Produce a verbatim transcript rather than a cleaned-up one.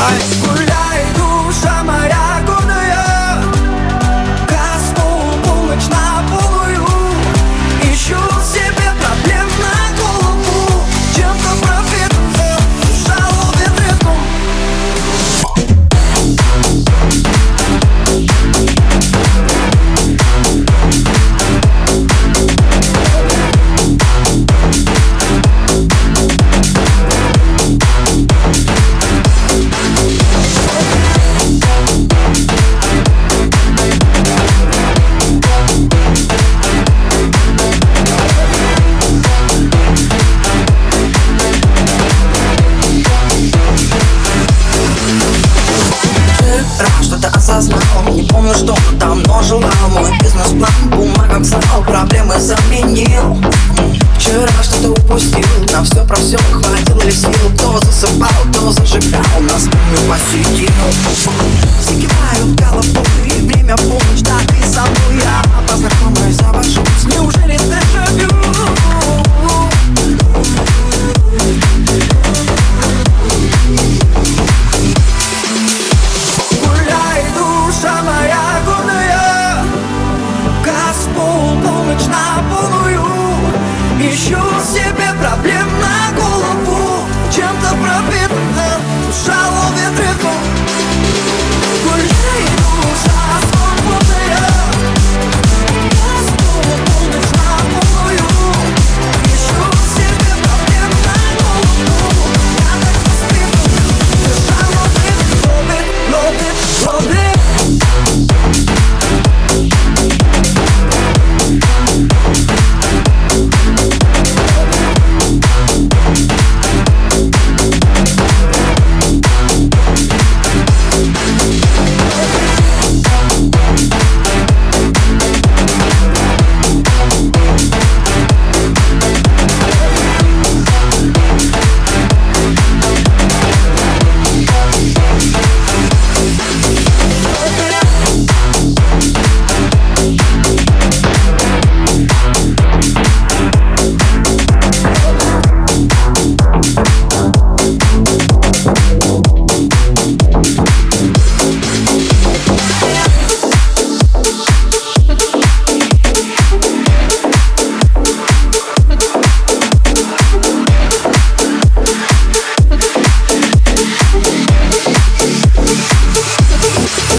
Ай, гуляй, душа моя гордая, Косму полночь на полую. Ищу себе проблем на голову, чем-то пропитанная душа ловит ритм. Что-то осознал, не помню, что давно желал. Мой бизнес-план, бумага взял, проблемы заменил. Вчера что-то упустил, на все про все хватило ли сил. Кто засыпал, кто зажигал, нас не посетил. Все кивают головой, время полночь, так и со мной я. Познакомлюсь, завожусь.